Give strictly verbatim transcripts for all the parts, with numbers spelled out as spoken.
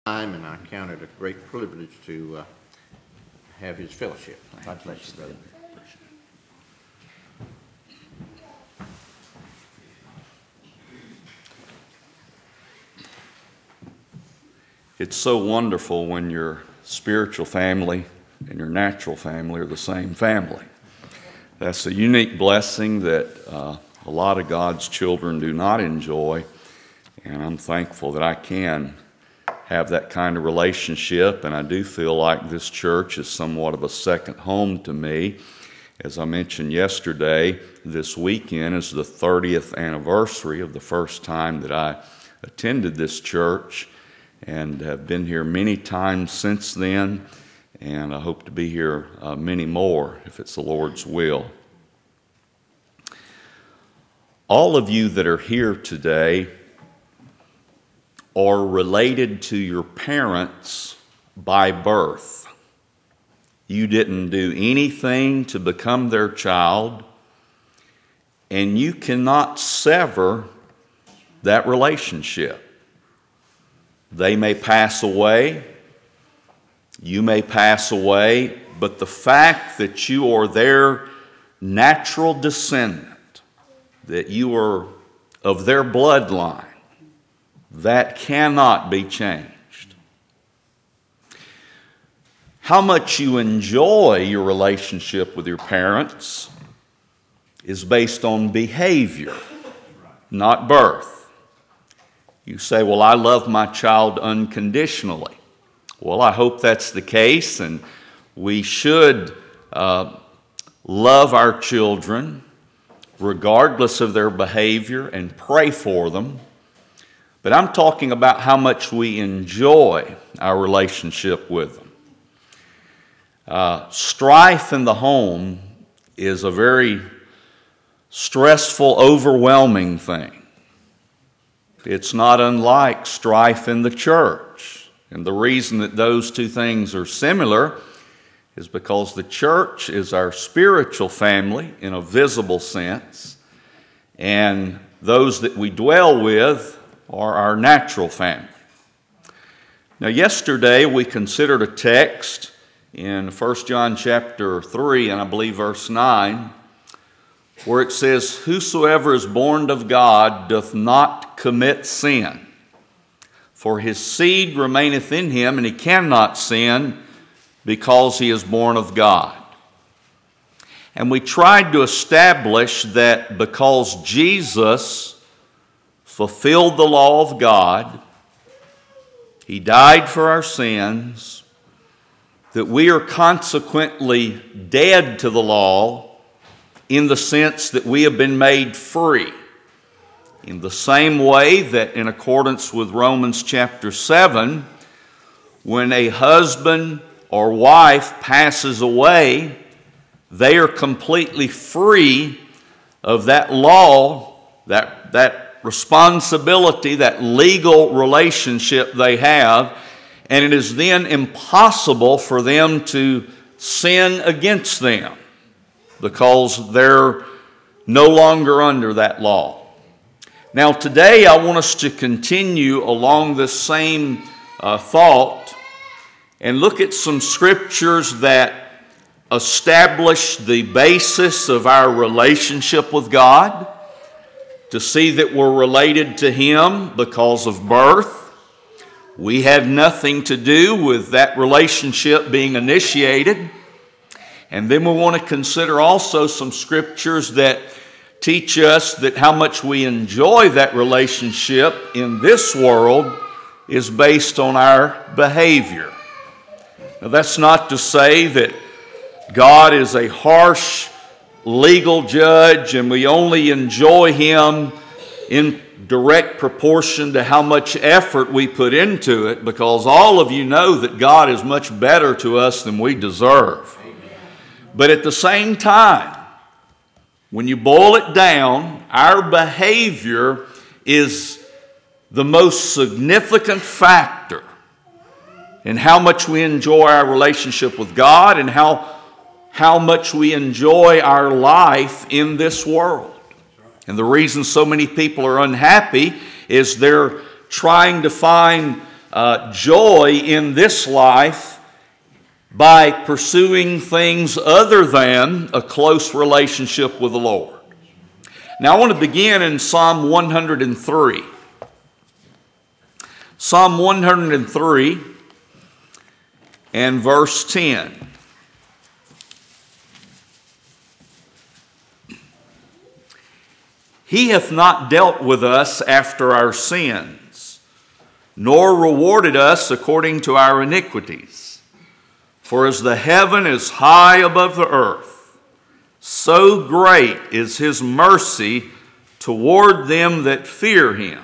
time, and I count it a great privilege to uh, have his fellowship. God bless you, brother. It's so wonderful when your spiritual family and your natural family are the same family. That's a unique blessing that uh, a lot of God's children do not enjoy, and I'm thankful that I can have that kind of relationship, and I do feel like this church is somewhat of a second home to me. As I mentioned yesterday, this weekend is the thirtieth anniversary of the first time that I attended this church, and have been here many times since then, and I hope to be here uh, many more if it's the Lord's will. All of you that are here today are related to your parents by birth. You didn't do anything to become their child, and you cannot sever that relationship. They may pass away, you may pass away, but the fact that you are their natural descendant, that you are of their bloodline, that cannot be changed. How much you enjoy your relationship with your parents is based on behavior, not birth. You say, well, I love my child unconditionally. Well, I hope that's the case, and we should uh, love our children regardless of their behavior and pray for them. But I'm talking about how much we enjoy our relationship with them. Uh, strife in the home is a very stressful, overwhelming thing. It's not unlike strife in the church. And the reason that those two things are similar is because the church is our spiritual family in a visible sense, and those that we dwell with are our natural family. Now, yesterday we considered a text in First John chapter three, and I believe verse nine, where it says, "Whosoever is born of God doth not commit sin, for his seed remaineth in him, and he cannot sin because he is born of God." And we tried to establish that because Jesus fulfilled the law of God, he died for our sins, that we are consequently dead to the law in the sense that we have been made free. In the same way that in accordance with Romans chapter seven, when a husband or wife passes away, they are completely free of that law, that, that responsibility, that legal relationship they have, and it is then impossible for them to sin against them because they're no longer under that law. Now today I want us to continue along this same uh, thought and look at some scriptures that establish the basis of our relationship with God, to see that we're related to Him because of birth. We have nothing to do with that relationship being initiated. And then we want to consider also some scriptures that teach us that how much we enjoy that relationship in this world is based on our behavior. Now, that's not to say that God is a harsh legal judge and we only enjoy Him in direct proportion to how much effort we put into it, because all of you know that God is much better to us than we deserve. Amen. But at the same time, when you boil it down, our behavior is the most significant factor in how much we enjoy our relationship with God and how, how much we enjoy our life in this world. And the reason so many people are unhappy is they're trying to find uh, joy in this life by pursuing things other than a close relationship with the Lord. Now I want to begin in Psalm one hundred three. Psalm one hundred three and verse ten. He hath not dealt with us after our sins, nor rewarded us according to our iniquities. For as the heaven is high above the earth, so great is his mercy toward them that fear him.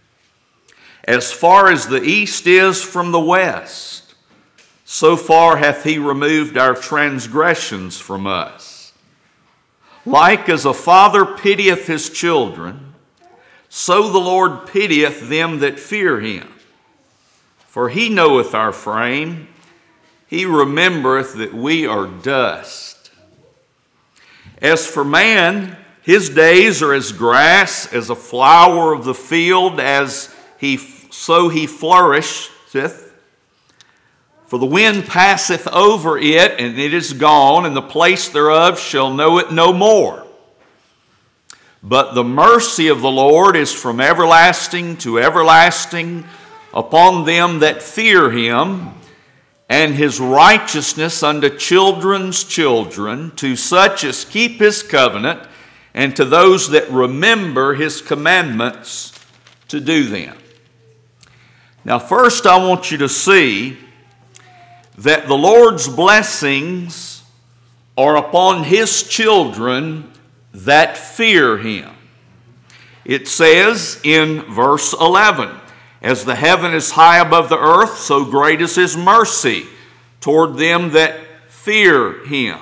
As far as the east is from the west, so far hath he removed our transgressions from us. Like as a father pitieth his children, so the Lord pitieth them that fear him. For he knoweth our frame, he remembereth that we are dust. As for man, his days are as grass, as a flower of the field, as he so he flourisheth. For the wind passeth over it, and it is gone, and the place thereof shall know it no more. But the mercy of the Lord is from everlasting to everlasting upon them that fear him, and his righteousness unto children's children, to such as keep his covenant, and to those that remember his commandments to do them. Now, first I want you to see that the Lord's blessings are upon his children that fear him. It says in verse eleven, as the heaven is high above the earth, so great is his mercy toward them that fear him.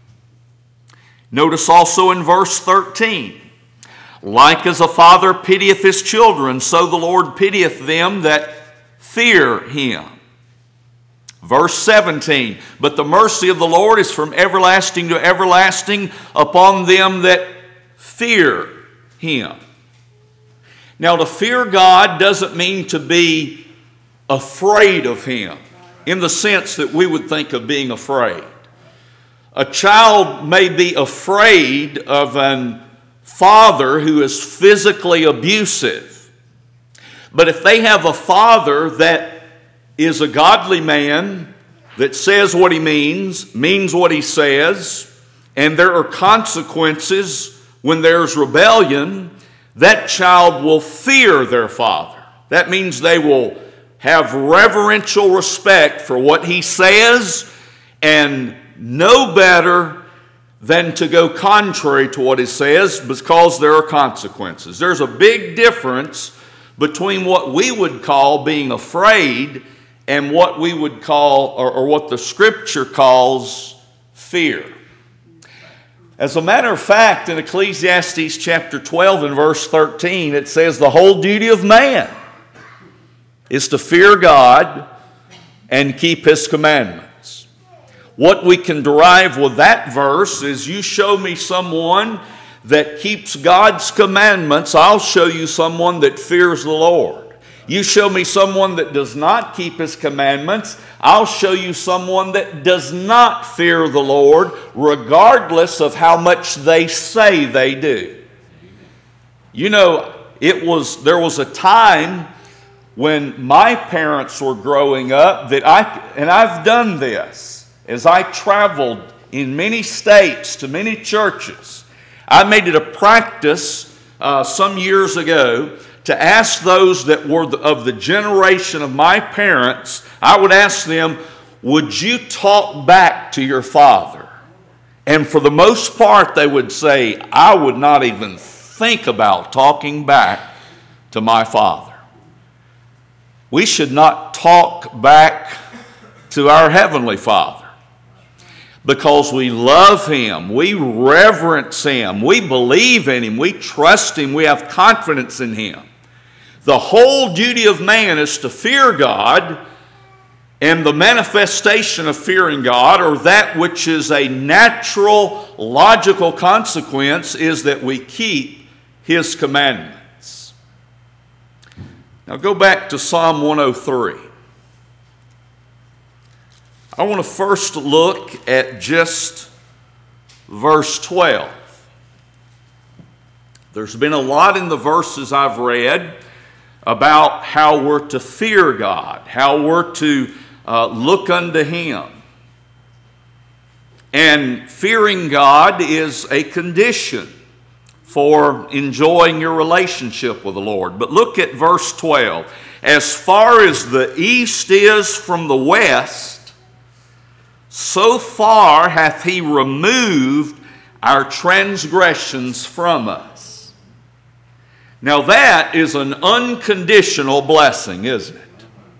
Notice also in verse thirteen, like as a father pitieth his children, so the Lord pitieth them that fear him. Verse seventeen, but the mercy of the Lord is from everlasting to everlasting upon them that fear him. Now, to fear God doesn't mean to be afraid of him in the sense that we would think of being afraid. A child may be afraid of a father who is physically abusive. But if they have a father that is a godly man, that says what he means, means what he says, and there are consequences when there's rebellion, that child will fear their father. That means they will have reverential respect for what he says and know better than to go contrary to what he says because there are consequences. There's a big difference between what we would call being afraid and what we would call, or, or what the Scripture calls, fear. As a matter of fact, in Ecclesiastes chapter twelve and verse thirteen, it says the whole duty of man is to fear God and keep his commandments. What we can derive with that verse is, you show me someone that keeps God's commandments, I'll show you someone that fears the Lord. You show me someone that does not keep his commandments, I'll show you someone that does not fear the Lord, regardless of how much they say they do. You know, it was there was a time when my parents were growing up that I, and I've done this, as I traveled in many states to many churches, I made it a practice uh, some years ago to ask those that were the, of the generation of my parents, I would ask them, would you talk back to your father? And for the most part, they would say, I would not even think about talking back to my father. We should not talk back to our Heavenly Father, because we love him, we reverence him, we believe in him, we trust him, we have confidence in him. The whole duty of man is to fear God, and the manifestation of fearing God, or that which is a natural, logical consequence, is that we keep his commandments. Now go back to Psalm one oh three. I want to first look at just verse twelve. There's been a lot in the verses I've read about how we're to fear God, how we're to uh, look unto Him. And fearing God is a condition for enjoying your relationship with the Lord. But look at verse twelve. As far as the east is from the west, so far hath He removed our transgressions from us. Now that is an unconditional blessing, isn't it?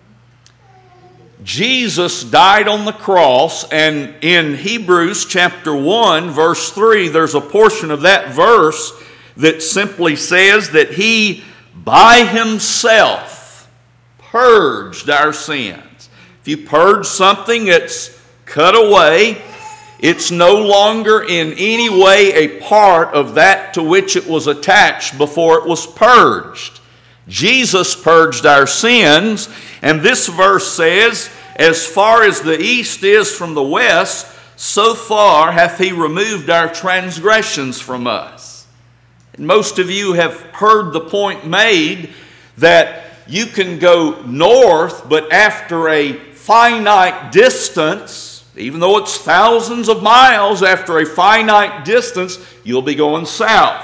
Jesus died on the cross, and in Hebrews chapter one, verse three, there's a portion of that verse that simply says that He by Himself purged our sins. If you purge something, it's cut away. It's no longer in any way a part of that to which it was attached before it was purged. Jesus purged our sins, and this verse says, as far as the east is from the west, so far hath He removed our transgressions from us. And most of you have heard the point made that you can go north, but after a finite distance, even though it's thousands of miles, after a finite distance, you'll be going south.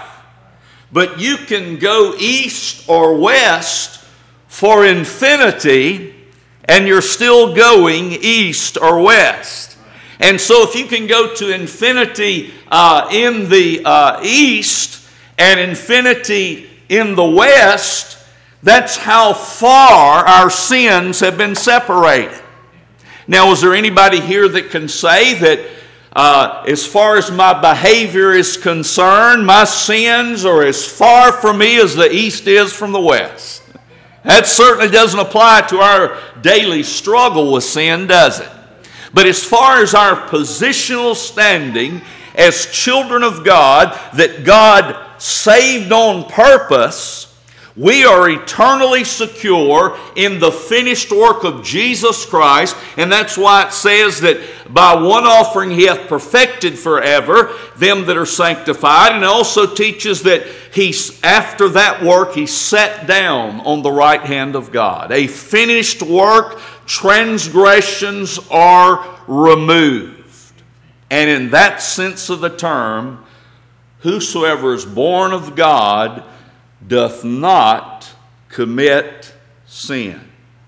But you can go east or west for infinity, and you're still going east or west. And so if you can go to infinity uh, in the uh, east and infinity in the west, that's how far our sins have been separated. Now, is there anybody here that can say that uh, as far as my behavior is concerned, my sins are as far from me as the east is from the west? That certainly doesn't apply to our daily struggle with sin, does it? But as far as our positional standing as children of God, that God saved on purpose, we are eternally secure in the finished work of Jesus Christ, and that's why it says that by one offering He hath perfected forever them that are sanctified, and it also teaches that He's, after that work, He sat down on the right hand of God. A finished work, transgressions are removed. And in that sense of the term, whosoever is born of God doth not commit sin.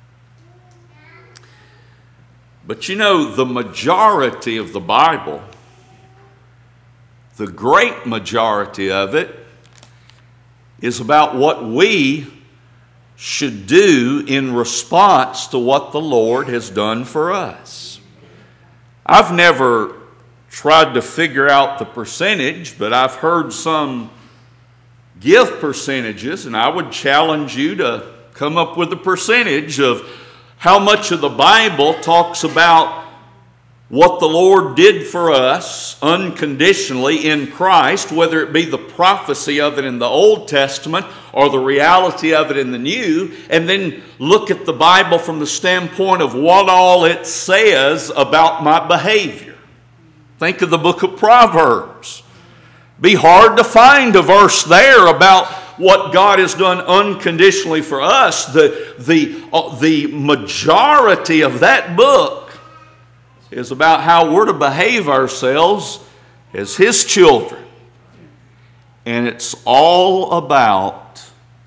But you know, the majority of the Bible, the great majority of it, is about what we should do in response to what the Lord has done for us. I've never tried to figure out the percentage, but I've heard some give percentages, and I would challenge you to come up with a percentage of how much of the Bible talks about what the Lord did for us unconditionally in Christ, whether it be the prophecy of it in the Old Testament or the reality of it in the New, and then look at the Bible from the standpoint of what all it says about my behavior. Think of the book of Proverbs. Be hard to find a verse there about what God has done unconditionally for us. The, the, uh, the majority of that book is about how we're to behave ourselves as His children. And it's all about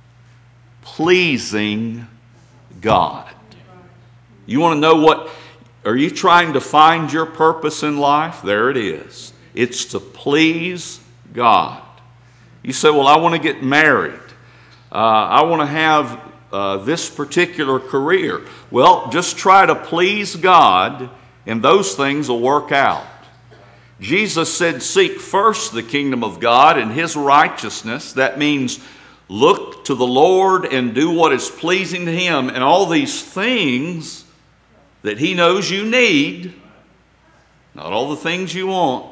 pleasing God. You want to know what, are you trying to find your purpose in life? There it is. It's to please God. You say, well, I want to get married. Uh, I want to have uh, this particular career. Well, just try to please God, and those things will work out. Jesus said, seek first the kingdom of God and His righteousness. That means look to the Lord and do what is pleasing to Him. And all these things that He knows you need, not all the things you want,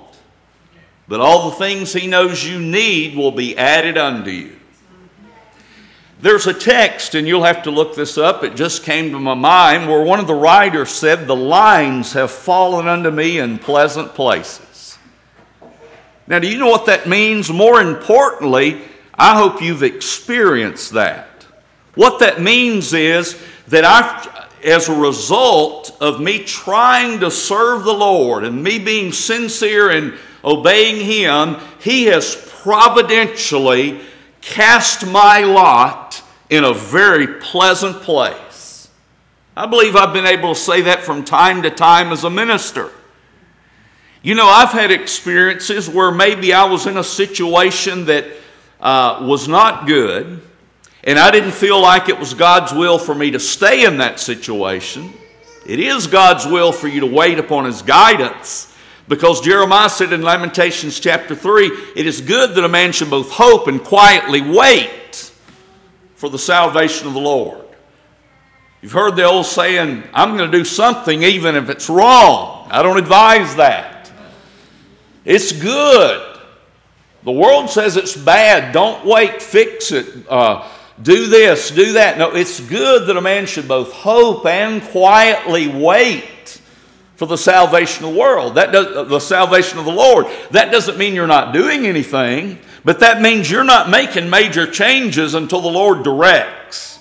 but all the things He knows you need will be added unto you. There's a text, and you'll have to look this up, it just came to my mind, where one of the writers said, "The lines have fallen unto me in pleasant places." Now, do you know what that means? More importantly, I hope you've experienced that. What that means is that I've, as a result of me trying to serve the Lord and me being sincere in obeying Him, He has providentially cast my lot in a very pleasant place. I believe I've been able to say that from time to time as a minister. You know, I've had experiences where maybe I was in a situation that uh, was not good, and I didn't feel like it was God's will for me to stay in that situation. It is God's will for you to wait upon His guidance, because Jeremiah said in Lamentations chapter three, "It is good that a man should both hope and quietly wait for the salvation of the Lord." You've heard the old saying, "I'm going to do something even if it's wrong." I don't advise that. It's good. The world says it's bad. Don't wait, fix it, uh, do this, do that. No, it's good that a man should both hope and quietly wait for the salvation of the world. That does, the salvation of the Lord. That doesn't mean you're not doing anything, but that means you're not making major changes until the Lord directs.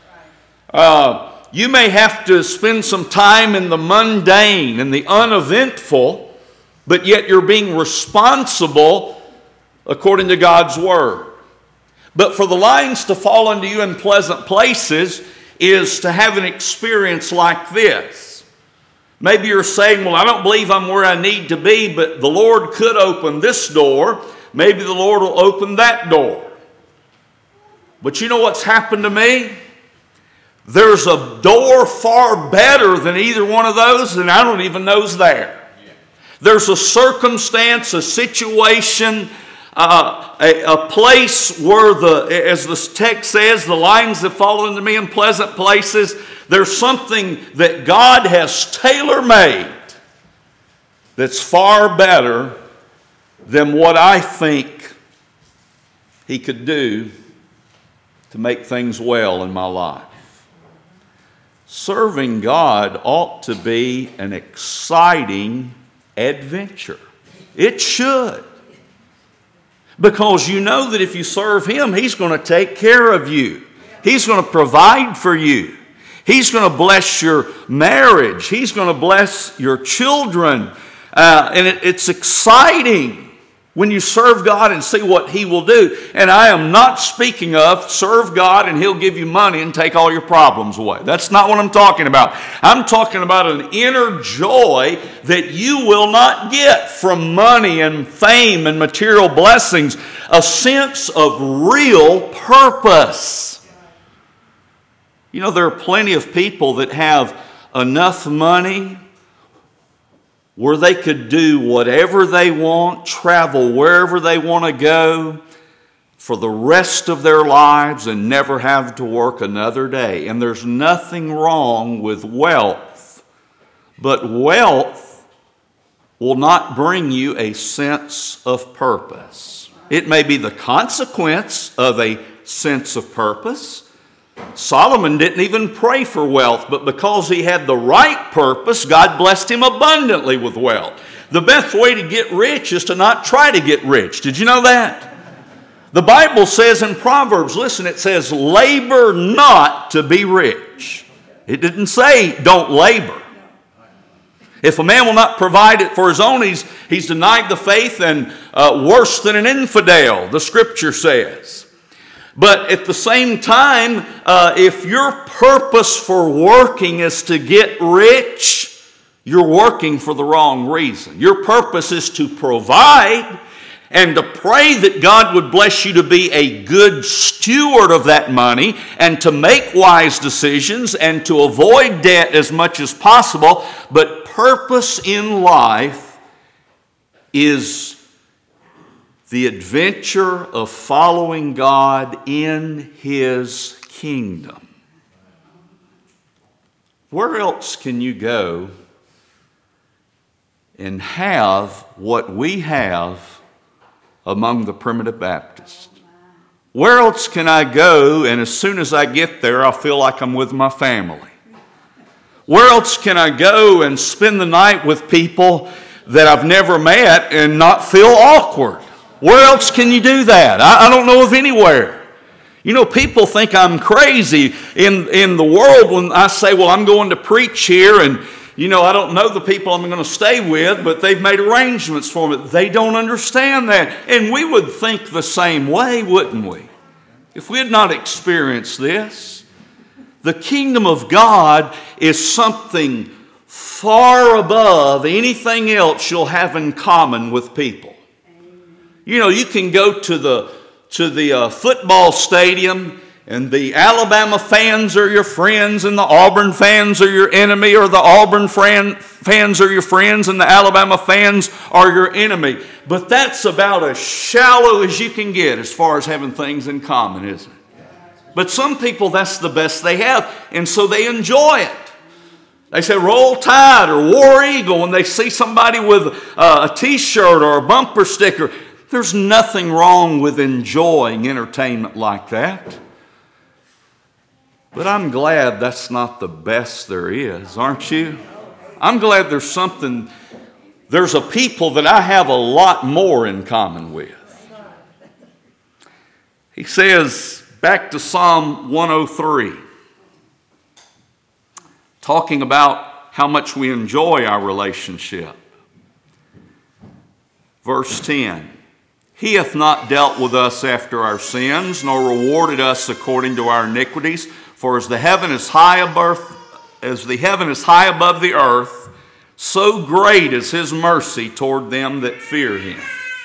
Uh, you may have to spend some time in the mundane and the uneventful, but yet you're being responsible according to God's Word. But for the lines to fall unto you in pleasant places is to have an experience like this. Maybe you're saying, "Well, I don't believe I'm where I need to be, but the Lord could open this door. Maybe the Lord will open that door." But you know what's happened to me? There's a door far better than either one of those, and I don't even know is there. There's a circumstance, a situation, uh, a, a place where, the, as the text says, the lines have fallen to me in pleasant places. There's something that God has tailor-made that's far better than what I think He could do to make things well in my life. Serving God ought to be an exciting adventure. It should. Because you know that if you serve Him, He's going to take care of you. He's going to provide for you. He's going to bless your marriage. He's going to bless your children. Uh, and it, it's exciting when you serve God and see what He will do. And I am not speaking of serve God and He'll give you money and take all your problems away. That's not what I'm talking about. I'm talking about an inner joy that you will not get from money and fame and material blessings. A sense of real purpose. You know, there are plenty of people that have enough money where they could do whatever they want, travel wherever they want to go for the rest of their lives and never have to work another day. And there's nothing wrong with wealth, but wealth will not bring you a sense of purpose. It may be the consequence of a sense of purpose. Solomon didn't even pray for wealth, but because he had the right purpose, God blessed him abundantly with wealth. The best way to get rich is to not try to get rich. Did you know that? The Bible says in Proverbs, listen, it says, labor not to be rich. It didn't say don't labor. If a man will not provide it for his own, he's, he's denied the faith and uh, worse than an infidel, the Scripture says. But at the same time, uh, if your purpose for working is to get rich, you're working for the wrong reason. Your purpose is to provide and to pray that God would bless you to be a good steward of that money and to make wise decisions and to avoid debt as much as possible. But purpose in life is the adventure of following God in His kingdom. Where else can you go and have what we have among the primitive Baptists? where else can I go and as soon as I get there, I'll feel like I'm with my family? Where else can I go and spend the night with people that I've never met and not feel awkward? Where else can you do that? I, I don't know of anywhere. You know, people think I'm crazy in, in the world when I say, well, I'm going to preach here and, you know, I don't know the people I'm going to stay with, but they've made arrangements for me. They don't understand that. And we would think the same way, wouldn't we? If we had not experienced this. The kingdom of God is something far above anything else you'll have in common with people. You know, you can go to the to the uh, football stadium and the Alabama fans are your friends and the Auburn fans are your enemy, or the Auburn fan, fans are your friends and the Alabama fans are your enemy. But that's about as shallow as you can get as far as having things in common, isn't it? But some people, that's the best they have, and so they enjoy it. They say Roll Tide or War Eagle when they see somebody with uh, a t-shirt or a bumper sticker. There's nothing wrong with enjoying entertainment like that. But I'm glad that's not the best there is, aren't you? I'm glad there's something, there's a people that I have a lot more in common with. He says, back to Psalm one oh three, talking about how much we enjoy our relationship. Verse ten, He hath not dealt with us after our sins, nor rewarded us according to our iniquities. For as the heaven is high above, as the heaven is high above the earth, so great is His mercy toward them that fear Him.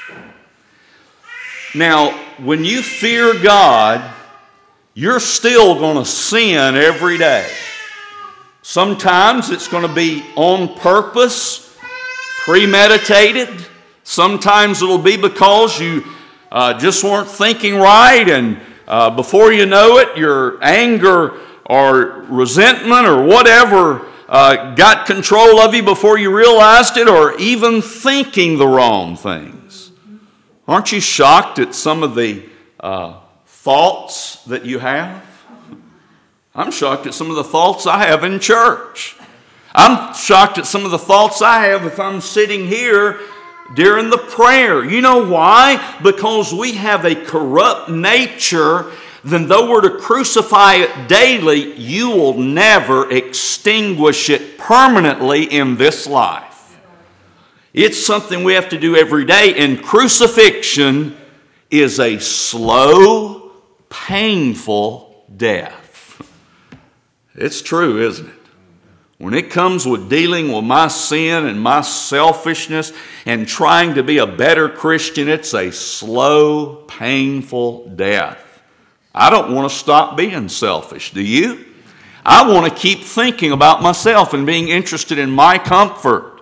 Now, when you fear God, you're still going to sin every day. Sometimes it's going to be on purpose, premeditated. Sometimes it'll be because you uh, just weren't thinking right, and uh, before you know it, your anger or resentment or whatever uh, got control of you before you realized it, or even thinking the wrong things. Aren't you shocked at some of the uh, thoughts that you have? I'm shocked at some of the thoughts I have in church. I'm shocked at some of the thoughts I have if I'm sitting here during the prayer. You know why? Because we have a corrupt nature. Then though we're to crucify it daily, you will never extinguish it permanently in this life. It's something we have to do every day, and crucifixion is a slow, painful death. It's true, isn't it? When it comes with dealing with my sin and my selfishness and trying to be a better Christian, it's a slow, painful death. I don't want to stop being selfish, do you? I want to keep thinking about myself and being interested in my comfort.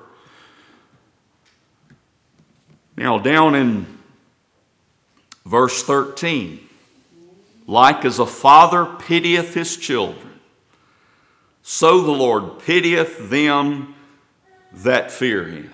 Now, down in verse thirteen, like as a father pitieth his children, so the Lord pitieth them that fear Him.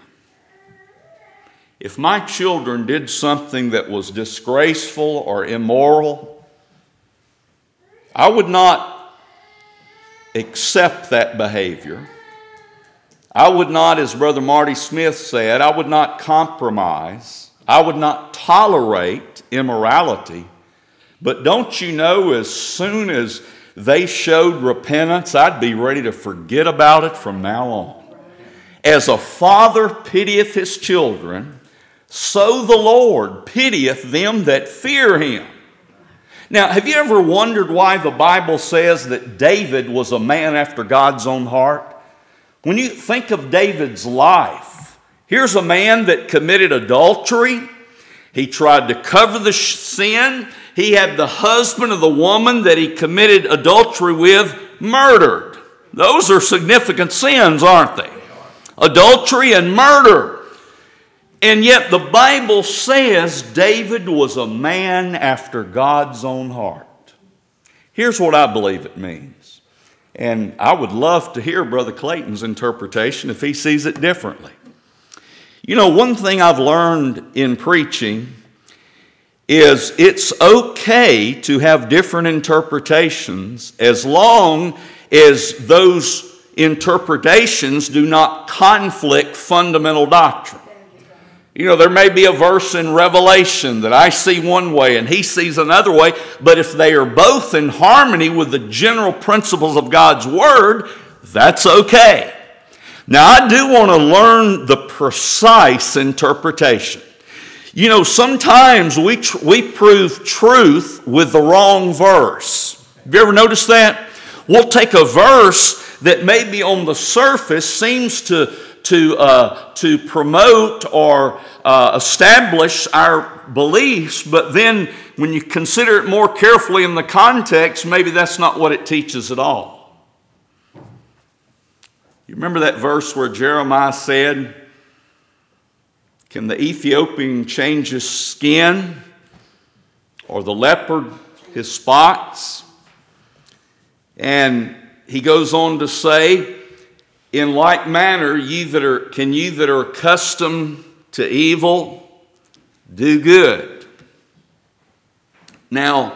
If my children did something that was disgraceful or immoral, I would not accept that behavior. I would not, as Brother Marty Smith said, I would not compromise. I would not tolerate immorality. But don't you know, as soon as they showed repentance, I'd be ready to forget about it from now on. As a father pitieth his children, so the Lord pitieth them that fear Him. Now, have you ever wondered why the Bible says that David was a man after God's own heart? When you think of David's life, here's a man that committed adultery. He tried to cover the sin. He had the husband of the woman that he committed adultery with murdered. Those are significant sins, aren't they? Adultery and murder. And yet the Bible says David was a man after God's own heart. Here's what I believe it means. And I would love to hear Brother Clayton's interpretation if he sees it differently. You know, one thing I've learned in preaching is it's okay to have different interpretations as long as those interpretations do not conflict fundamental doctrine. You know, there may be a verse in Revelation that I see one way and he sees another way, but if they are both in harmony with the general principles of God's Word, that's okay. Now, I do want to learn the precise interpretation. You know, sometimes we, tr- we prove truth with the wrong verse. Have you ever noticed that? We'll take a verse that maybe on the surface seems to, to, uh, to promote or uh, establish our beliefs, but then when you consider it more carefully in the context, maybe that's not what it teaches at all. You remember that verse where Jeremiah said, "Can the Ethiopian change his skin, or the leopard his spots?" And he goes on to say, "In like manner, ye that are, can ye that are accustomed to evil do good?" Now,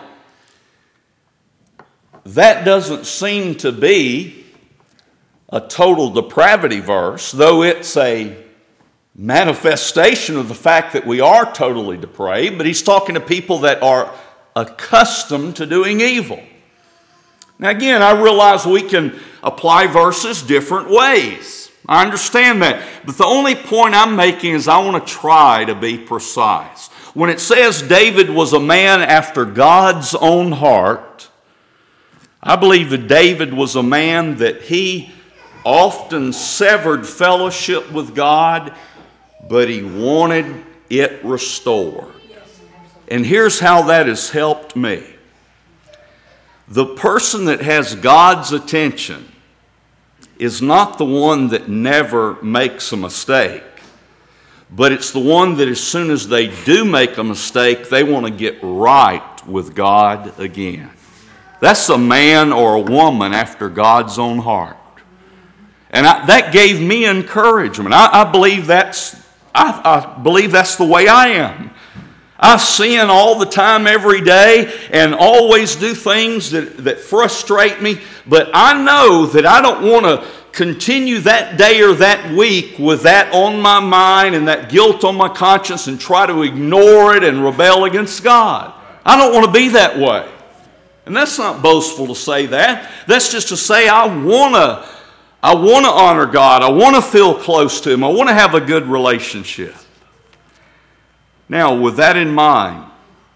that doesn't seem to be a total depravity verse, though it's a manifestation of the fact that we are totally depraved, but he's talking to people that are accustomed to doing evil. Now again, I realize we can apply verses different ways. I understand that. But the only point I'm making is I want to try to be precise. When it says David was a man after God's own heart, I believe that David was a man that he often severed fellowship with God, but he wanted it restored. And here's how that has helped me. The person that has God's attention is not the one that never makes a mistake, but it's the one that as soon as they do make a mistake, they want to get right with God again. That's a man or a woman after God's own heart. And I, that gave me encouragement. I, I believe that's I, I believe that's the way I am. I sin all the time, every day, and always do things that, that frustrate me. But I know that I don't want to continue that day or that week with that on my mind and that guilt on my conscience and try to ignore it and rebel against God. I don't want to be that way. And that's not boastful to say that. That's just to say I want to I want to honor God. I want to feel close to Him. I want to have a good relationship. Now, with that in mind,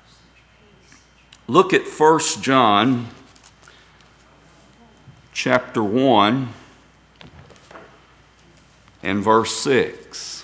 look at First John chapter one and verse six.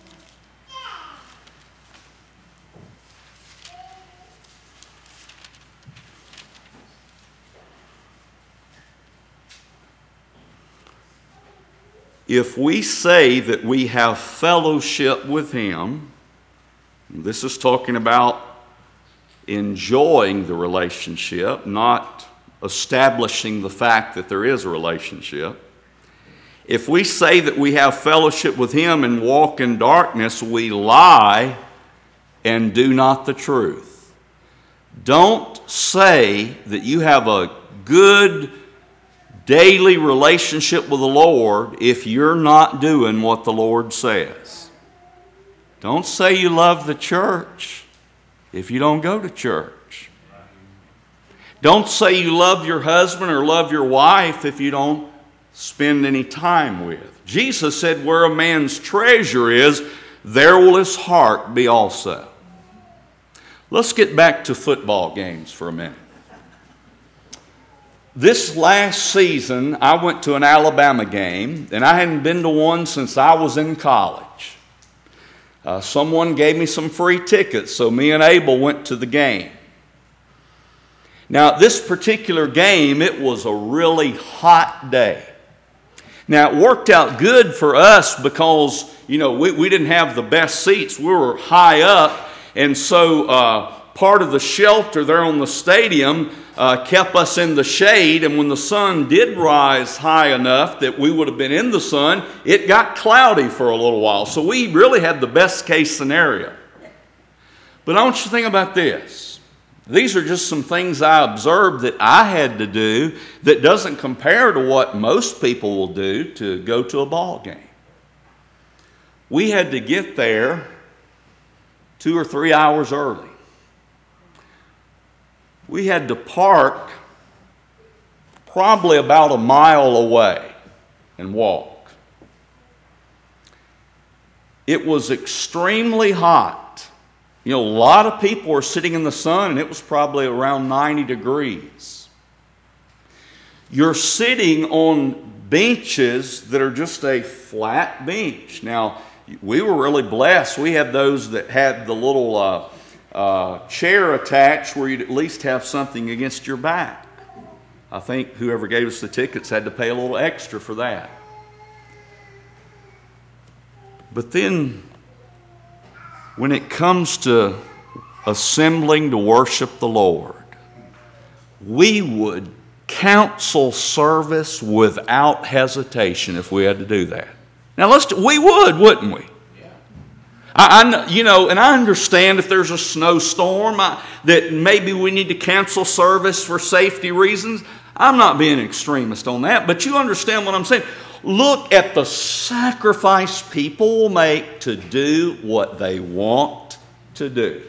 If we say that we have fellowship with Him, this is talking about enjoying the relationship, not establishing the fact that there is a relationship. If we say that we have fellowship with Him and walk in darkness, we lie and do not the truth. Don't say that you have a good daily relationship with the Lord if you're not doing what the Lord says. Don't say you love the church if you don't go to church. Don't say you love your husband or love your wife if you don't spend any time with. Jesus said, where a man's treasure is, there will his heart be also. Let's get back to football games for a minute. This last season, I went to an Alabama game, and I hadn't been to one since I was in college. Uh, someone gave me some free tickets, so me and Abel went to the game. Now, this particular game, it was a really hot day. Now, it worked out good for us because, you know, we, we didn't have the best seats. We were high up, and so uh, part of the shelter there on the stadium uh, kept us in the shade, and when the sun did rise high enough that we would have been in the sun, it got cloudy for a little while. So we really had the best case scenario. But I want you to think about this. These are just some things I observed that I had to do that doesn't compare to what most people will do to go to a ball game. We had to get there two or three hours early. We had to park probably about a mile away and walk. It was extremely hot. You know, a lot of people were sitting in the sun, and it was probably around ninety degrees. You're sitting on benches that are just a flat bench. Now, we were really blessed. We had those that had the little uh, uh, chair attached where you'd at least have something against your back. I think whoever gave us the tickets had to pay a little extra for that. But then, when it comes to assembling to worship the Lord, we would cancel service without hesitation if we had to do that. Now, let's we would, wouldn't we? Yeah. I, I, you know, and I understand if there's a snowstorm I, that maybe we need to cancel service for safety reasons. I'm not being an extremist on that, but you understand what I'm saying. Look at the sacrifice people will make to do what they want to do.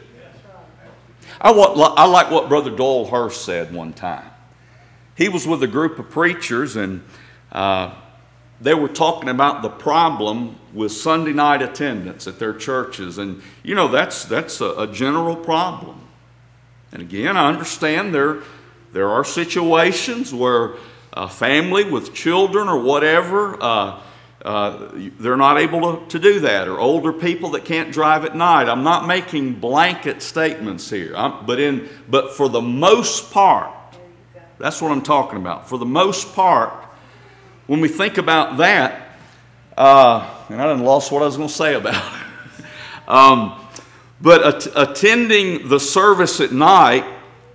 I, I like what Brother Doyle Hurst said one time. He was with a group of preachers, and uh, they were talking about the problem with Sunday night attendance at their churches. And, you know, that's, that's a, a general problem. And again, I understand there, there are situations where a family with children or whatever, uh, uh, they're not able to, to do that, or older people that can't drive at night. I'm not making blanket statements here, I'm, but, in, but for the most part, that's what I'm talking about. For the most part, when we think about that, uh, and I done lost what I was going to say about it. um, but at, attending the service at night,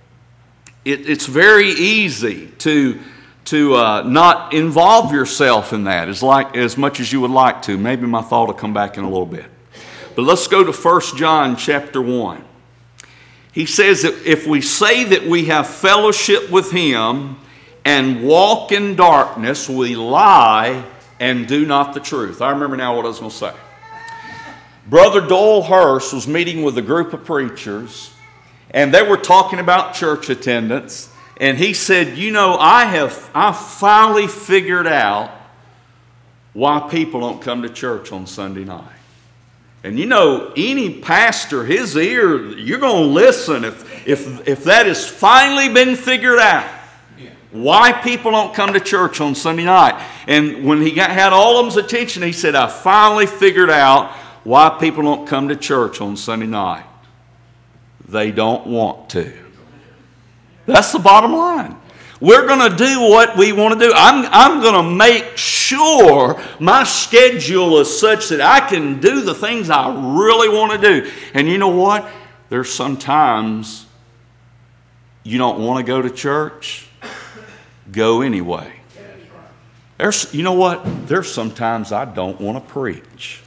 it, it's very easy to to uh, not involve yourself in that as like as much as you would like to. Maybe my thought will come back in a little bit. But let's go to First John chapter one. He says that if we say that we have fellowship with Him and walk in darkness, we lie and do not the truth. I remember now what I was going to say. Brother Doyle Hurst was meeting with a group of preachers, and they were talking about church attendance. And he said, you know, I have I finally figured out why people don't come to church on Sunday night. And you know, any pastor, his ear, you're going to listen if, if, if that has finally been figured out. Yeah. Why people don't come to church on Sunday night. And when he got, had all of them's attention, he said, I finally figured out why people don't come to church on Sunday night. They don't want to. That's the bottom line. We're going to do what we want to do. I'm, I'm going to make sure my schedule is such that I can do the things I really want to do. And you know what? There's sometimes you don't want to go to church. Go anyway. There's, you know what? There's sometimes I don't want to preach.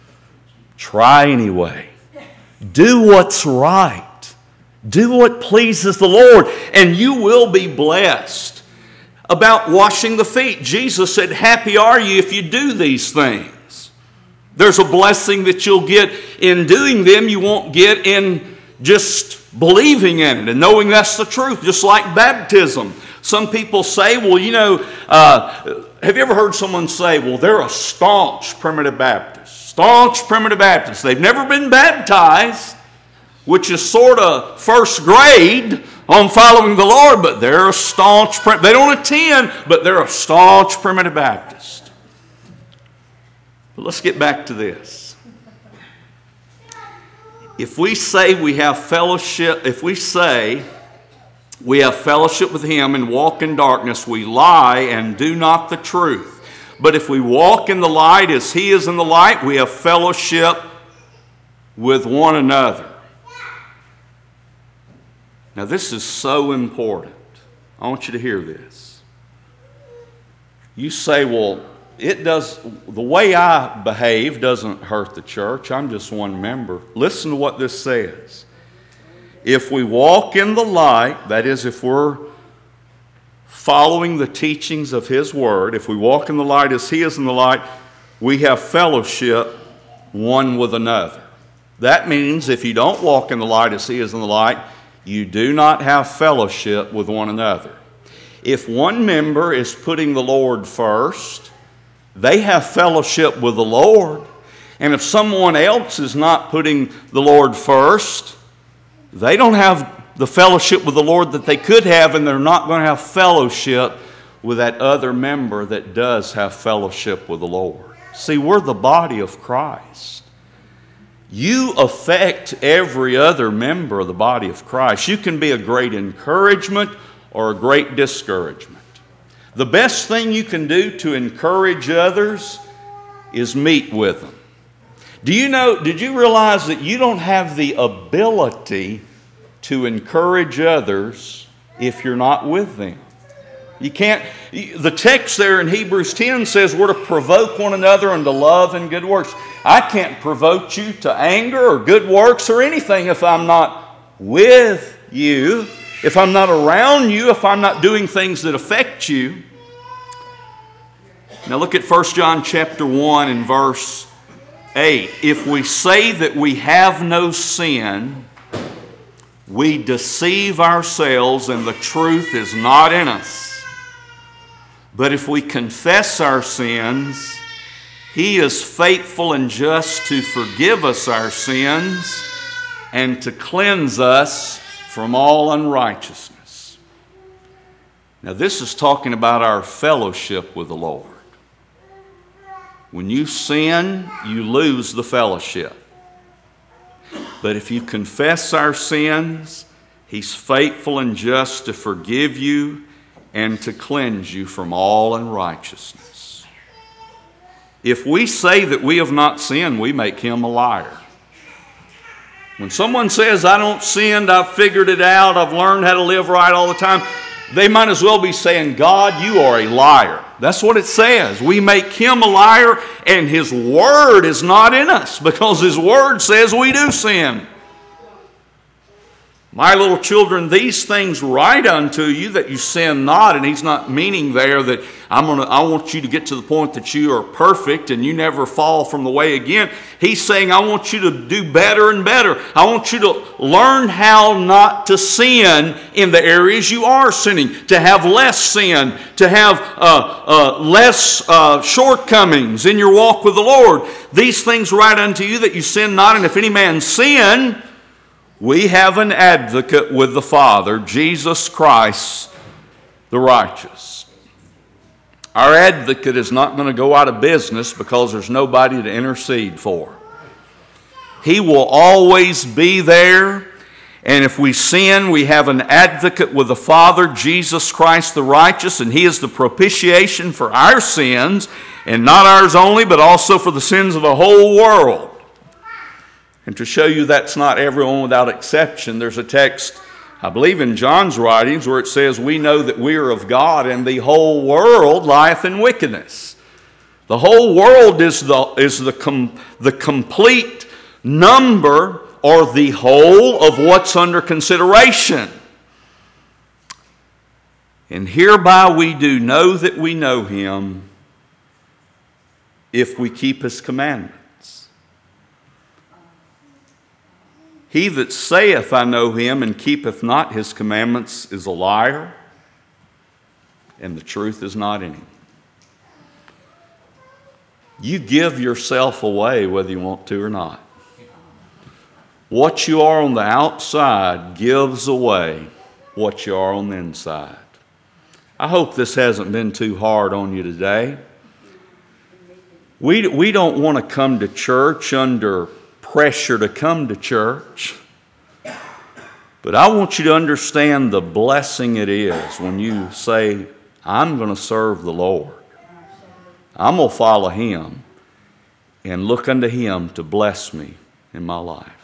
Try anyway. Do what's right. Do what pleases the Lord, and you will be blessed. About washing the feet, Jesus said, happy are you if you do these things. There's a blessing that you'll get in doing them you won't get in just believing in it and knowing that's the truth, just like baptism. Some people say, well, you know, uh, have you ever heard someone say, well, they're a staunch Primitive Baptist. Staunch Primitive Baptist. They've never been baptized, which is sort of first grade on following the Lord, but they're a staunch, they don't attend, but they're a staunch Primitive Baptist. But let's get back to this. If we say we have fellowship, if we say we have fellowship with Him and walk in darkness, we lie and do not the truth. But if we walk in the light as He is in the light, we have fellowship with one another. Now, this is so important. I want you to hear this. You say, well, it does, the way I behave doesn't hurt the church. I'm just one member. Listen to what this says. If we walk in the light, that is, if we're following the teachings of His Word, if we walk in the light as He is in the light, we have fellowship one with another. That means if you don't walk in the light as He is in the light, you do not have fellowship with one another. If one member is putting the Lord first, they have fellowship with the Lord. And if someone else is not putting the Lord first, they don't have the fellowship with the Lord that they could have, and they're not going to have fellowship with that other member that does have fellowship with the Lord. See, we're the body of Christ. You affect every other member of the body of Christ. You can be a great encouragement or a great discouragement. The best thing you can do to encourage others is meet with them. Do you know, did you realize that you don't have the ability to encourage others if you're not with them? You can't, the text there in Hebrews ten says we're to provoke one another unto love and good works. I can't provoke you to anger or good works or anything if I'm not with you, if I'm not around you, if I'm not doing things that affect you. Now look at First John chapter one and verse eight. If we say that we have no sin, we deceive ourselves and the truth is not in us. But if we confess our sins, He is faithful and just to forgive us our sins and to cleanse us from all unrighteousness. Now this is talking about our fellowship with the Lord. When you sin, you lose the fellowship. But if you confess our sins, He's faithful and just to forgive you and to cleanse you from all unrighteousness. If we say that we have not sinned, we make Him a liar. When someone says, I don't sin, I've figured it out, I've learned how to live right all the time, they might as well be saying, God, you are a liar. That's what it says. We make Him a liar, and His Word is not in us because His Word says we do sin. My little children, these things write unto you that you sin not. And He's not meaning there that I'm gonna, I want you to get to the point that you are perfect and you never fall from the way again. He's saying, I want you to do better and better. I want you to learn how not to sin in the areas you are sinning, to have less sin, to have uh, uh, less uh, shortcomings in your walk with the Lord. These things write unto you that you sin not. And if any man sin, we have an advocate with the Father, Jesus Christ, the righteous. Our advocate is not going to go out of business because there's nobody to intercede for. He will always be there. And if we sin, we have an advocate with the Father, Jesus Christ, the righteous, and He is the propitiation for our sins, and not ours only, but also for the sins of the whole world. And to show you that's not everyone without exception, there's a text, I believe in John's writings, where it says, we know that we are of God, and the whole world lieth in wickedness. The whole world is the, is the, com, the complete number or the whole of what's under consideration. And hereby we do know that we know Him if we keep His commandments. He that saith, I know Him, and keepeth not His commandments is a liar, and the truth is not in him. You give yourself away whether you want to or not. What you are on the outside gives away what you are on the inside. I hope this hasn't been too hard on you today. We, we don't want to come to church under pressure to come to church. But I want you to understand the blessing it is when you say, I'm going to serve the Lord. I'm going to follow Him and look unto Him to bless me in my life.